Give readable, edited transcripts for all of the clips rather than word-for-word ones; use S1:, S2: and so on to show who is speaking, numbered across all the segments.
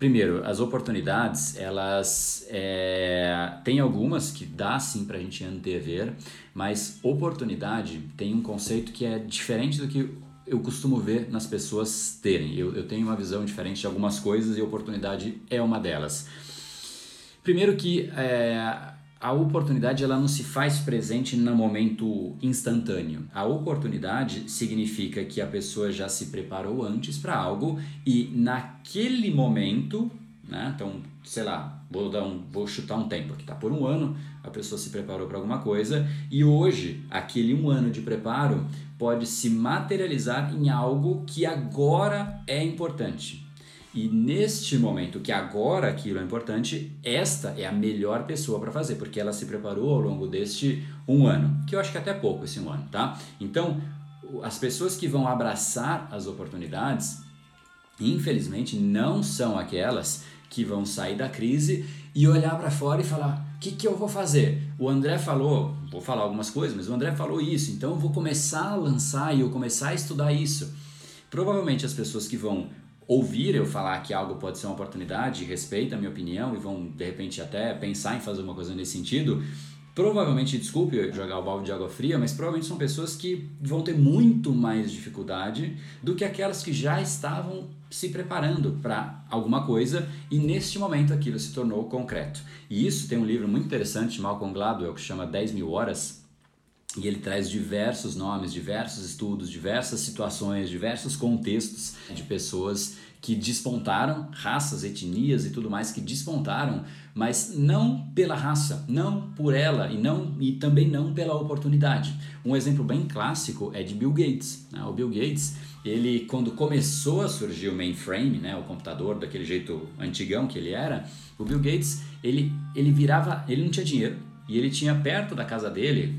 S1: Primeiro, as oportunidades, elas tem algumas que dá sim pra gente antever, mas oportunidade tem um conceito que é diferente do que eu costumo ver nas pessoas terem. Eu tenho uma visão diferente de algumas coisas e oportunidade é uma delas. Primeiro que a oportunidade ela não se faz presente no momento instantâneo. A oportunidade significa que a pessoa já se preparou antes para algo e naquele momento, né? Então, sei lá, vou chutar um tempo aqui, tá? Por um ano a pessoa se preparou para alguma coisa e hoje aquele um ano de preparo pode se materializar em algo que agora é importante. E neste momento que agora aquilo é importante, esta é a melhor pessoa para fazer, porque ela se preparou ao longo deste um ano, que eu acho que é até pouco esse um ano, tá? Então, as pessoas que vão abraçar as oportunidades, infelizmente, não são aquelas que vão sair da crise e olhar para fora e falar, o que eu vou fazer? O André falou, vou falar algumas coisas, mas o André falou isso, então eu vou começar a lançar e eu começar a estudar isso. Provavelmente as pessoas que vão ouvir eu falar que algo pode ser uma oportunidade, respeita a minha opinião e vão de repente até pensar em fazer uma coisa nesse sentido, provavelmente, desculpe eu jogar o balde de água fria, mas provavelmente são pessoas que vão ter muito mais dificuldade do que aquelas que já estavam se preparando para alguma coisa e neste momento aquilo se tornou concreto. E isso tem um livro muito interessante de Malcolm Gladwell que chama 10.000 Horas, e ele traz diversos nomes, diversos estudos, diversas situações, diversos contextos de pessoas que despontaram, raças, etnias e tudo mais que despontaram, mas não pela raça, não por ela e também não pela oportunidade. Um exemplo bem clássico é de Bill Gates, né? O Bill Gates, ele quando começou a surgir o mainframe, né, o computador daquele jeito antigão que ele era, o Bill Gates, ele não tinha dinheiro e ele tinha perto da casa dele,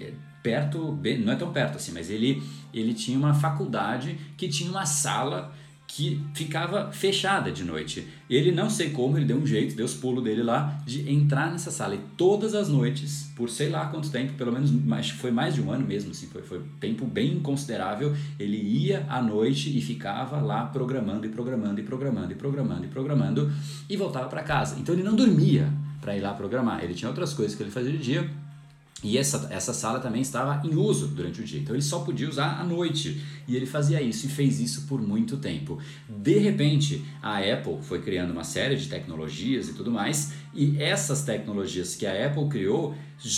S1: não é tão perto assim, mas ele tinha uma faculdade que tinha uma sala que ficava fechada de noite. Ele, não sei como, ele deu um jeito, deu os pulos dele lá, de entrar nessa sala. E todas as noites, por sei lá quanto tempo, pelo menos foi mais de um ano mesmo, assim, foi tempo bem considerável, ele ia à noite e ficava lá programando e voltava para casa. Então ele não dormia para ir lá programar, ele tinha outras coisas que ele fazia de dia. E essa sala também estava em uso durante o dia, então ele só podia usar à noite. E ele fazia isso e fez isso por muito tempo. De repente, a Apple foi criando uma série de tecnologias e tudo mais, e essas tecnologias que a Apple criou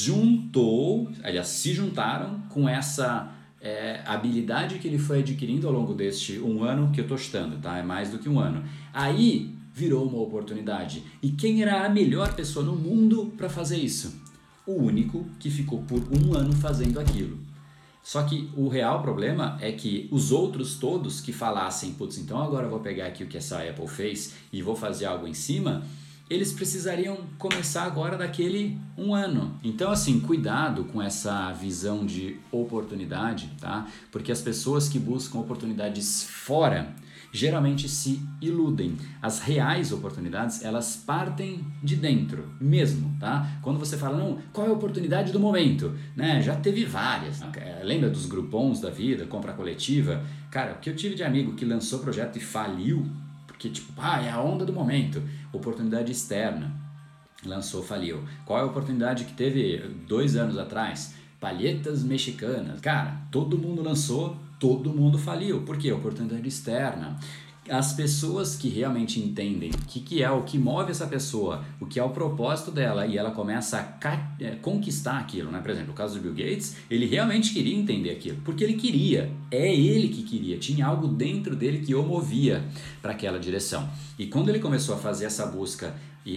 S1: se juntaram com essa habilidade que ele foi adquirindo ao longo deste um ano que eu estou chutando, tá? É mais do que um ano. Aí virou uma oportunidade. E quem era a melhor pessoa no mundo para fazer isso? O único que ficou por um ano fazendo aquilo. Só que o real problema é que os outros todos que falassem, putz, então agora eu vou pegar aqui o que essa Apple fez e vou fazer algo em cima, eles precisariam começar agora daquele um ano. Então, assim, cuidado com essa visão de oportunidade, tá? Porque as pessoas que buscam oportunidades fora geralmente se iludem. As reais oportunidades, elas partem de dentro mesmo, tá? Quando você fala, não, qual é a oportunidade do momento? Né? Já teve várias. Lembra dos grupons da vida, compra coletiva? Cara, o que eu tive de amigo que lançou projeto e faliu, porque é a onda do momento. Oportunidade externa, lançou, faliu. Qual é a oportunidade que teve 2 anos atrás? Palhetas mexicanas. Cara, todo mundo lançou, todo mundo faliu. Por quê? Oportunidade externa. As pessoas que realmente entendem o que é o que move essa pessoa, o que é o propósito dela e ela começa a conquistar aquilo, né? Por exemplo, o caso do Bill Gates, ele realmente queria entender aquilo, porque ele queria, é ele que queria, tinha algo dentro dele que o movia para aquela direção. E quando ele começou a fazer essa busca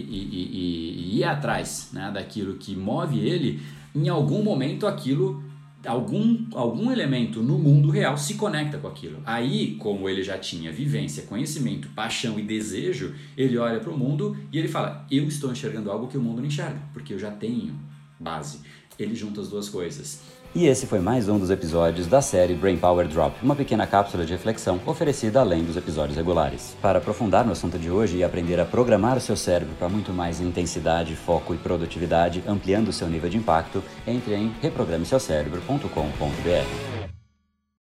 S1: e ir atrás, né, daquilo que move ele, em algum momento aquilo, algum elemento no mundo real se conecta com aquilo. Aí, como ele já tinha vivência, conhecimento, paixão e desejo, ele olha para o mundo e ele fala, eu estou enxergando algo que o mundo não enxerga, porque eu já tenho base. Ele junta as duas coisas. E esse foi mais um dos episódios da série Brain Power Drop, uma pequena cápsula de reflexão oferecida além dos episódios regulares. Para aprofundar no assunto de hoje e aprender a programar o seu cérebro para muito mais intensidade, foco e produtividade, ampliando o seu nível de impacto, entre em reprogrameseucerebro.com.br.